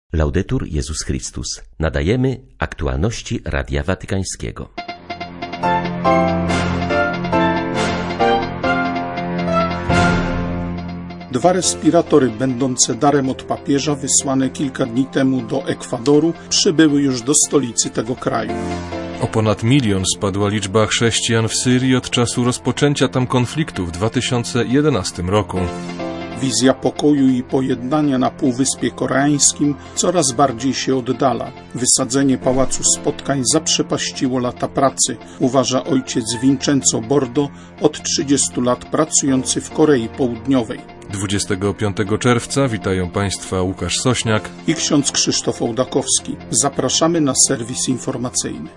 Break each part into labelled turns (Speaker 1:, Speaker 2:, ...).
Speaker 1: Laudetur Jezus Chrystus. Nadajemy aktualności Radia Watykańskiego.
Speaker 2: Dwa respiratory będące darem od papieża, wysłane kilka dni temu do Ekwadoru, przybyły już do stolicy tego kraju.
Speaker 3: O ponad 1 milion spadła liczba chrześcijan w Syrii od czasu rozpoczęcia tam konfliktu w 2011 roku.
Speaker 2: Wizja pokoju i pojednania na Półwyspie Koreańskim coraz bardziej się oddala. Wysadzenie Pałacu Spotkań zaprzepaściło lata pracy, uważa ojciec Vincenzo Bordo, od 30 lat pracujący w Korei Południowej.
Speaker 3: 25 czerwca witają Państwa Łukasz Sośniak
Speaker 2: i ksiądz Krzysztof Ołdakowski. Zapraszamy na serwis informacyjny.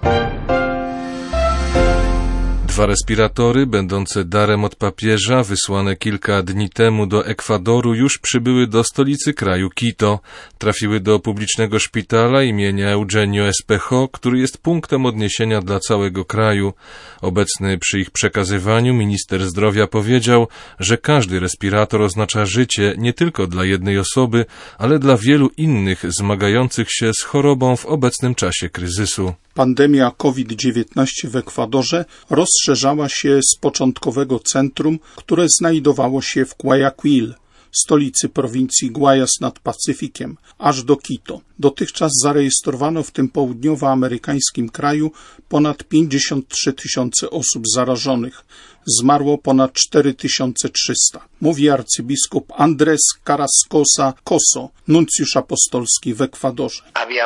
Speaker 3: Dwa respiratory, będące darem od papieża, wysłane kilka dni temu do Ekwadoru, już przybyły do stolicy kraju Quito. Trafiły do publicznego szpitala imienia Eugenio Espejo, który jest punktem odniesienia dla całego kraju. Obecny przy ich przekazywaniu minister zdrowia powiedział, że każdy respirator oznacza życie nie tylko dla jednej osoby, ale dla wielu innych zmagających się z chorobą w obecnym czasie kryzysu.
Speaker 2: Pandemia COVID-19 w Ekwadorze rozszerzała się z początkowego centrum, które znajdowało się w Guayaquil, stolicy prowincji Guayas nad Pacyfikiem, aż do Quito. Dotychczas zarejestrowano w tym południowoamerykańskim kraju ponad 53 tysiące osób zarażonych. Zmarło ponad 4300, mówi arcybiskup Andrés Carrascosa Coso, nuncjusz apostolski w Ekwadorze.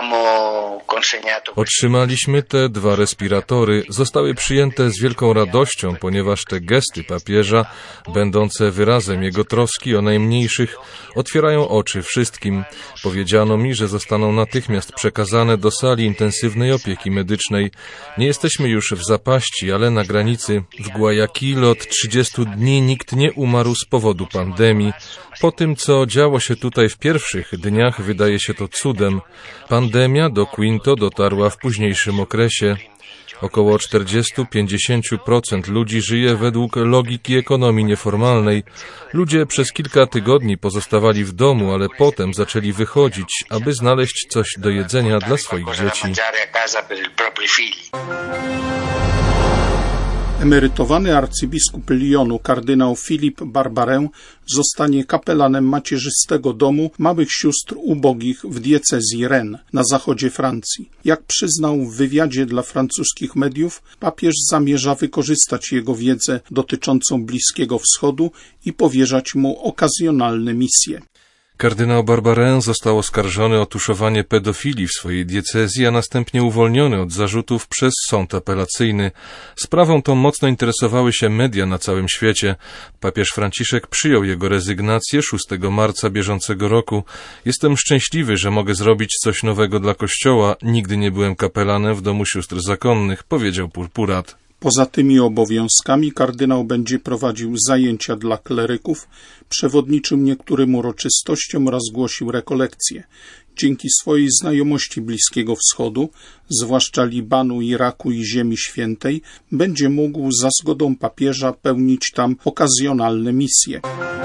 Speaker 3: Otrzymaliśmy te dwa respiratory. Zostały przyjęte z wielką radością, ponieważ te gesty papieża, będące wyrazem jego troski o najmniejszych, otwierają oczy wszystkim. Powiedziano mi, że zostaną natychmiast przekazane do sali intensywnej opieki medycznej. Nie jesteśmy już w zapaści, ale na granicy. W Guayaquil od 30 dni nikt nie umarł z powodu pandemii. Po tym, co działo się tutaj w pierwszych dniach, wydaje się to cudem. Pandemia do Quito dotarła w późniejszym okresie. Około 40-50% ludzi żyje według logiki ekonomii nieformalnej. Ludzie przez kilka tygodni pozostawali w domu, ale potem zaczęli wychodzić, aby znaleźć coś do jedzenia dla swoich dzieci.
Speaker 2: Emerytowany arcybiskup Lyonu, kardynał Philippe Barbarin, zostanie kapelanem macierzystego domu małych sióstr ubogich w diecezji Rennes na zachodzie Francji. Jak przyznał w wywiadzie dla francuskich mediów, papież zamierza wykorzystać jego wiedzę dotyczącą Bliskiego Wschodu i powierzać mu okazjonalne misje.
Speaker 3: Kardynał Barbarin został oskarżony o tuszowanie pedofilii w swojej diecezji, a następnie uwolniony od zarzutów przez sąd apelacyjny. Sprawą tą mocno interesowały się media na całym świecie. Papież Franciszek przyjął jego rezygnację 6 marca bieżącego roku. Jestem szczęśliwy, że mogę zrobić coś nowego dla Kościoła. Nigdy nie byłem kapelanem w domu sióstr zakonnych, powiedział purpurat.
Speaker 2: Poza tymi obowiązkami kardynał będzie prowadził zajęcia dla kleryków, przewodniczył niektórym uroczystościom oraz głosił rekolekcje. Dzięki swojej znajomości Bliskiego Wschodu, zwłaszcza Libanu, Iraku i Ziemi Świętej, będzie mógł za zgodą papieża pełnić tam okazjonalne misje.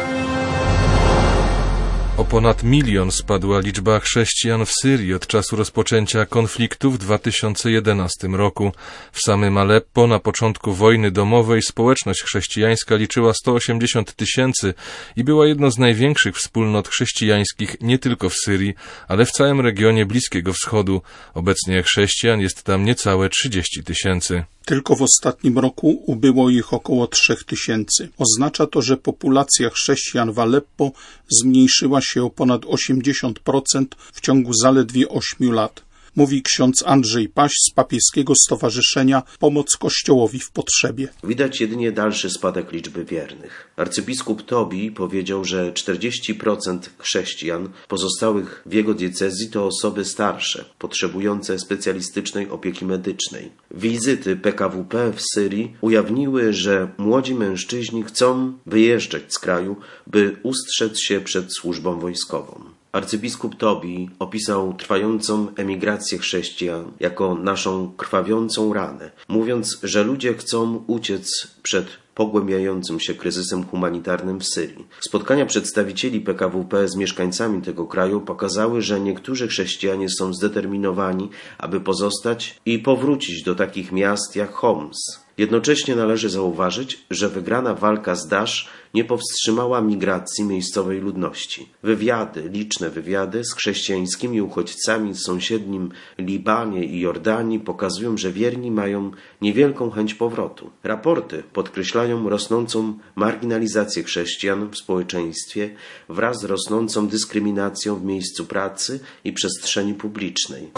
Speaker 3: O ponad 1 milion spadła liczba chrześcijan w Syrii od czasu rozpoczęcia konfliktu w 2011 roku. W samym Aleppo na początku wojny domowej społeczność chrześcijańska liczyła 180 tysięcy i była jedną z największych wspólnot chrześcijańskich nie tylko w Syrii, ale w całym regionie Bliskiego Wschodu. Obecnie chrześcijan jest tam niecałe 30 tysięcy.
Speaker 2: Tylko w ostatnim roku ubyło ich około 3000. Oznacza to, że populacja chrześcijan w Aleppo zmniejszyła się o ponad 80% w ciągu zaledwie 8 lat. Mówi ksiądz Andrzej Paś z Papieskiego Stowarzyszenia Pomoc Kościołowi w Potrzebie.
Speaker 4: Widać jedynie dalszy spadek liczby wiernych. Arcybiskup Tobi powiedział, że 40% chrześcijan pozostałych w jego diecezji to osoby starsze, potrzebujące specjalistycznej opieki medycznej. Wizyty PKWP w Syrii ujawniły, że młodzi mężczyźni chcą wyjeżdżać z kraju, by ustrzec się przed służbą wojskową. Arcybiskup Tobi opisał trwającą emigrację chrześcijan jako naszą krwawiącą ranę, mówiąc, że ludzie chcą uciec przed pogłębiającym się kryzysem humanitarnym w Syrii. Spotkania przedstawicieli PKWP z mieszkańcami tego kraju pokazały, że niektórzy chrześcijanie są zdeterminowani, aby pozostać i powrócić do takich miast jak Homs. Jednocześnie należy zauważyć, że wygrana walka z Daesh nie powstrzymała migracji miejscowej ludności. Liczne wywiady z chrześcijańskimi uchodźcami w sąsiednim Libanie i Jordanii pokazują, że wierni mają niewielką chęć powrotu. Raporty podkreślają rosnącą marginalizację chrześcijan w społeczeństwie wraz z rosnącą dyskryminacją w miejscu pracy i przestrzeni publicznej.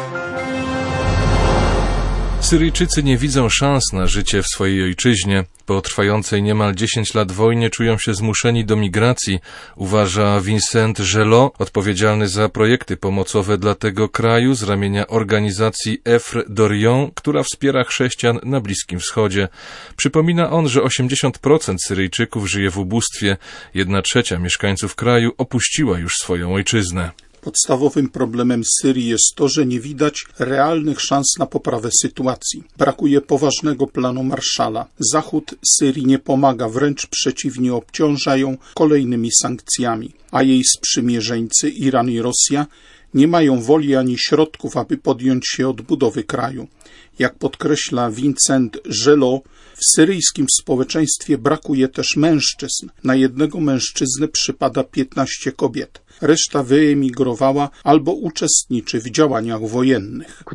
Speaker 3: Syryjczycy nie widzą szans na życie w swojej ojczyźnie. Po trwającej niemal 10 lat wojnie czują się zmuszeni do migracji, uważa Vincent Gelot, odpowiedzialny za projekty pomocowe dla tego kraju z ramienia organizacji Efr d'Orient, która wspiera chrześcijan na Bliskim Wschodzie. Przypomina on, że 80% Syryjczyków żyje w ubóstwie, 1/3 mieszkańców kraju opuściła już swoją ojczyznę.
Speaker 2: Podstawowym problemem Syrii jest to, że nie widać realnych szans na poprawę sytuacji. Brakuje poważnego planu Marszala. Zachód Syrii nie pomaga, wręcz przeciwnie, obciąża ją kolejnymi sankcjami, a jej sprzymierzeńcy, Iran i Rosja, nie mają woli ani środków, aby podjąć się odbudowy kraju. Jak podkreśla Vincent Gelot, w syryjskim społeczeństwie brakuje też mężczyzn. Na jednego mężczyznę przypada 15 kobiet. Reszta wyemigrowała albo uczestniczy w działaniach wojennych.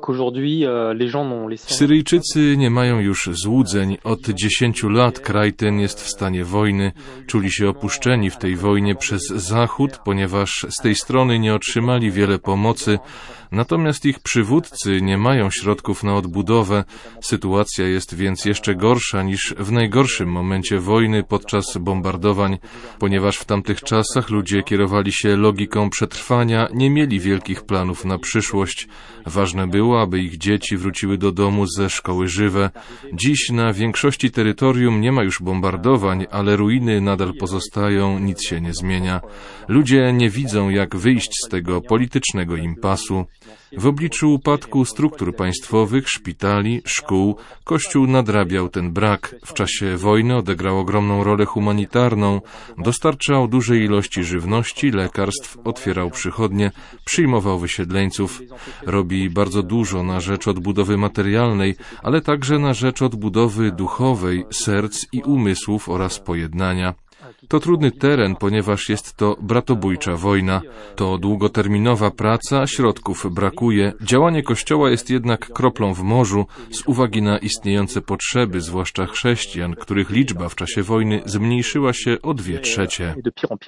Speaker 3: Syryjczycy nie mają już złudzeń. Od 10 lat kraj ten jest w stanie wojny. Czuli się opuszczeni w tej wojnie przez Zachód, ponieważ z tej strony nie otrzymali wiele pomocy. Natomiast ich przywódcy nie mają środków na odbudowę. Sytuacja jest więc jeszcze gorsza niż w najgorszym momencie wojny podczas bombardowań. Ponieważ w tamtych czasach ludzie kierowali się logiką przetrwania, nie mieli wielkich planów na przyszłość. Ważne było, aby ich dzieci wróciły do domu ze szkoły żywe. Dziś na większości terytorium nie ma już bombardowań, ale ruiny nadal pozostają, nic się nie zmienia. Ludzie nie widzą, jak wyjść z tego politycznego impasu. W obliczu upadku struktur państwowych, szpitali, szkół, Kościół nadrabiał ten brak. W czasie wojny odegrał ogromną rolę humanitarną, dostarczał duże ilości żywności, lekarstw, otwierał przychodnie, przyjmował wysiedleńców. Robi bardzo dużo na rzecz odbudowy materialnej, ale także na rzecz odbudowy duchowej, serc i umysłów oraz pojednania. To trudny teren, ponieważ jest to bratobójcza wojna. To długoterminowa praca, środków brakuje. Działanie Kościoła jest jednak kroplą w morzu z uwagi na istniejące potrzeby, zwłaszcza chrześcijan, których liczba w czasie wojny zmniejszyła się o 2/3.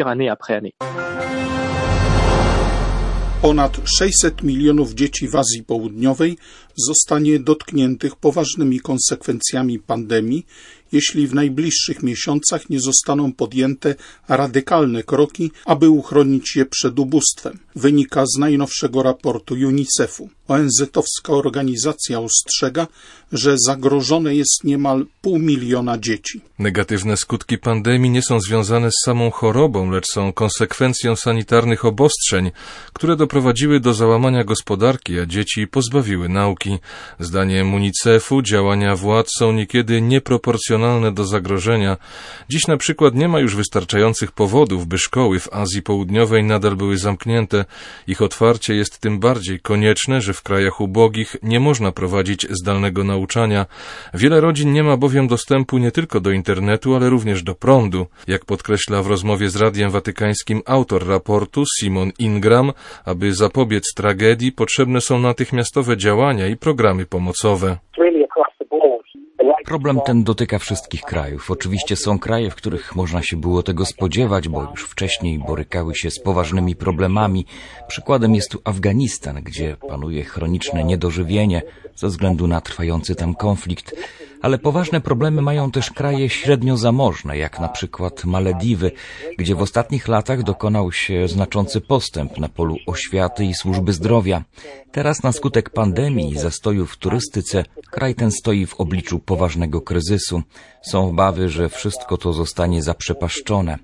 Speaker 2: Ponad 600 milionów dzieci w Azji Południowej zostanie dotkniętych poważnymi konsekwencjami pandemii, jeśli w najbliższych miesiącach nie zostaną podjęte radykalne kroki, aby uchronić je przed ubóstwem. Wynika z najnowszego raportu UNICEF-u. ONZ-owska organizacja ostrzega, że zagrożone jest niemal 500 000 dzieci.
Speaker 3: Negatywne skutki pandemii nie są związane z samą chorobą, lecz są konsekwencją sanitarnych obostrzeń, które doprowadziły do załamania gospodarki, a dzieci pozbawiły nauki. Zdaniem UNICEF-u działania władz są niekiedy nieproporcjonalne do zagrożenia. Dziś na przykład nie ma już wystarczających powodów, by szkoły w Azji Południowej nadal były zamknięte. Ich otwarcie jest tym bardziej konieczne, że w krajach ubogich nie można prowadzić zdalnego nauczania. Wiele rodzin nie ma bowiem dostępu nie tylko do internetu, ale również do prądu. Jak podkreśla w rozmowie z Radiem Watykańskim autor raportu Simon Ingram, aby zapobiec tragedii, potrzebne są natychmiastowe działania i programy pomocowe.
Speaker 5: Problem ten dotyka wszystkich krajów. Oczywiście są kraje, w których można się było tego spodziewać, bo już wcześniej borykały się z poważnymi problemami. Przykładem jest tu Afganistan, gdzie panuje chroniczne niedożywienie ze względu na trwający tam konflikt. Ale poważne problemy mają też kraje średnio zamożne, jak na przykład Malediwy, gdzie w ostatnich latach dokonał się znaczący postęp na polu oświaty i służby zdrowia. Teraz na skutek pandemii i zastoju w turystyce kraj ten stoi w obliczu poważnego kryzysu. Są obawy, że wszystko to zostanie zaprzepaszczone.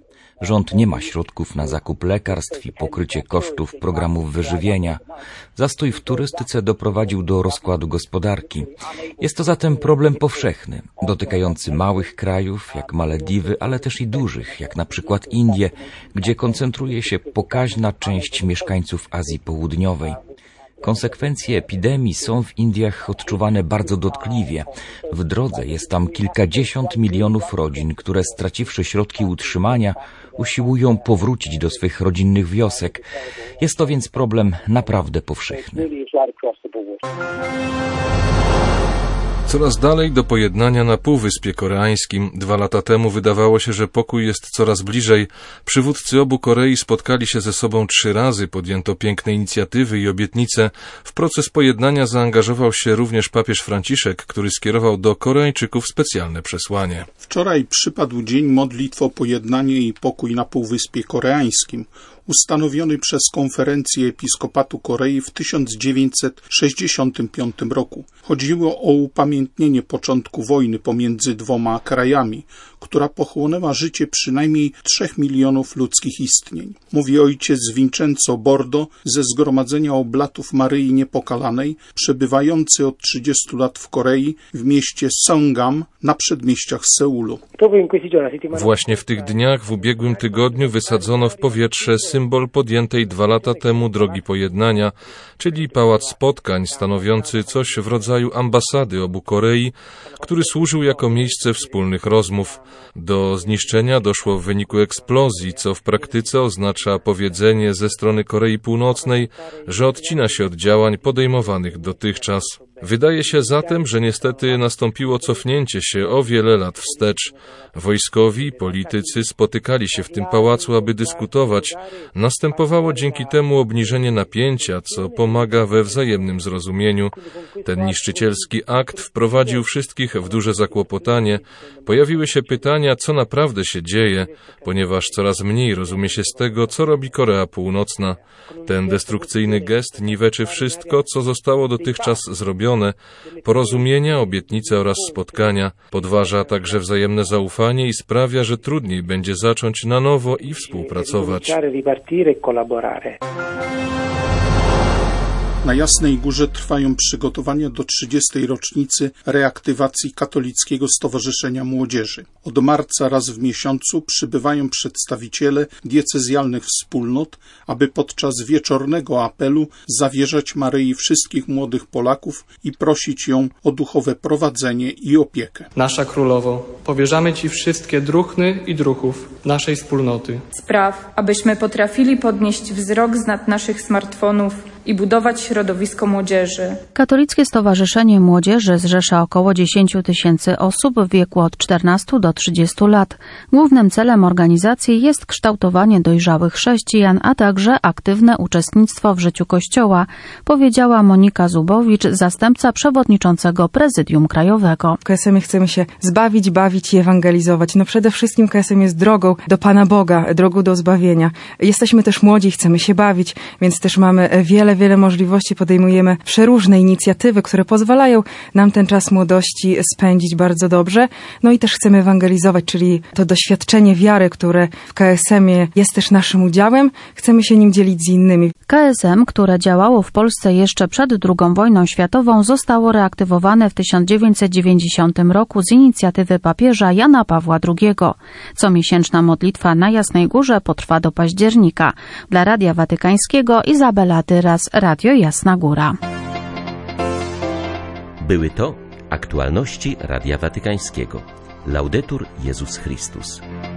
Speaker 5: Rząd nie ma środków na zakup lekarstw i pokrycie kosztów programów wyżywienia. Zastój w turystyce doprowadził do rozkładu gospodarki. Jest to zatem problem powszechny, dotykający małych krajów, jak Malediwy, ale też i dużych, jak na przykład Indie, gdzie koncentruje się pokaźna część mieszkańców Azji Południowej. Konsekwencje epidemii są w Indiach odczuwane bardzo dotkliwie. W drodze jest tam kilkadziesiąt milionów rodzin, które straciwszy środki utrzymania, usiłują powrócić do swych rodzinnych wiosek. Jest to więc problem naprawdę powszechny.
Speaker 3: Coraz dalej do pojednania na Półwyspie Koreańskim. 2 lata temu wydawało się, że pokój jest coraz bliżej. Przywódcy obu Korei spotkali się ze sobą 3 razy, podjęto piękne inicjatywy i obietnice. W proces pojednania zaangażował się również papież Franciszek, który skierował do Koreańczyków specjalne przesłanie.
Speaker 2: Wczoraj przypadł dzień modlitw o pojednanie i pokój na Półwyspie Koreańskim, ustanowiony przez Konferencję Episkopatu Korei w 1965 roku. Chodziło o upamiętnienie początku wojny pomiędzy 2 krajami, która pochłonęła życie przynajmniej 3 milionów ludzkich istnień. Mówi ojciec Vincenzo Bordo ze Zgromadzenia Oblatów Maryi Niepokalanej, przebywający od 30 lat w Korei w mieście Seonggam na przedmieściach Seulu.
Speaker 3: Właśnie w tych dniach w ubiegłym tygodniu wysadzono w powietrze symbol podjętej 2 lata temu drogi pojednania, czyli pałac spotkań stanowiący coś w rodzaju ambasady obu Korei, który służył jako miejsce wspólnych rozmów. Do zniszczenia doszło w wyniku eksplozji, co w praktyce oznacza powiedzenie ze strony Korei Północnej, że odcina się od działań podejmowanych dotychczas. Wydaje się zatem, że niestety nastąpiło cofnięcie się o wiele lat wstecz. Wojskowi, politycy spotykali się w tym pałacu, aby dyskutować. Następowało dzięki temu obniżenie napięcia, co pomaga we wzajemnym zrozumieniu. Ten niszczycielski akt wprowadził wszystkich w duże zakłopotanie. Pojawiły się pytania, co naprawdę się dzieje, ponieważ coraz mniej rozumie się z tego, co robi Korea Północna. Ten destrukcyjny gest niweczy wszystko, co zostało dotychczas zrobione, porozumienia, obietnice oraz spotkania. Podważa także wzajemne zaufanie i sprawia, że trudniej będzie zacząć na nowo i współpracować.
Speaker 2: Na Jasnej Górze trwają przygotowania do 30. rocznicy reaktywacji Katolickiego Stowarzyszenia Młodzieży. Od marca raz w miesiącu przybywają przedstawiciele diecezjalnych wspólnot, aby podczas wieczornego apelu zawierzać Maryi wszystkich młodych Polaków i prosić ją o duchowe prowadzenie i opiekę.
Speaker 6: Nasza Królowo, powierzamy Ci wszystkie druhny i druhów naszej wspólnoty.
Speaker 7: Spraw, abyśmy potrafili podnieść wzrok z nad naszych smartfonów i budować środowisko młodzieży.
Speaker 8: Katolickie Stowarzyszenie Młodzieży zrzesza około 10 000 osób w wieku od 14 do 30 lat. Głównym celem organizacji jest kształtowanie dojrzałych chrześcijan, a także aktywne uczestnictwo w życiu Kościoła, powiedziała Monika Zubowicz, zastępca przewodniczącego Prezydium Krajowego.
Speaker 9: W KSM chcemy się zbawić, bawić i ewangelizować. Przede wszystkim KSM jest drogą do Pana Boga, drogą do zbawienia. Jesteśmy też młodzi, chcemy się bawić, więc też mamy wiele możliwości, podejmujemy przeróżne inicjatywy, które pozwalają nam ten czas młodości spędzić bardzo dobrze. I też chcemy ewangelizować, czyli to doświadczenie wiary, które w KSM-ie jest też naszym udziałem, chcemy się nim dzielić z innymi.
Speaker 8: KSM, które działało w Polsce jeszcze przed II wojną światową, zostało reaktywowane w 1990 roku z inicjatywy papieża Jana Pawła II. Comiesięczna modlitwa na Jasnej Górze potrwa do października. Dla Radia Watykańskiego Izabela Tyras, Radio Jasna Góra.
Speaker 1: Były to aktualności Radia Watykańskiego. Laudetur Jezus Chrystus.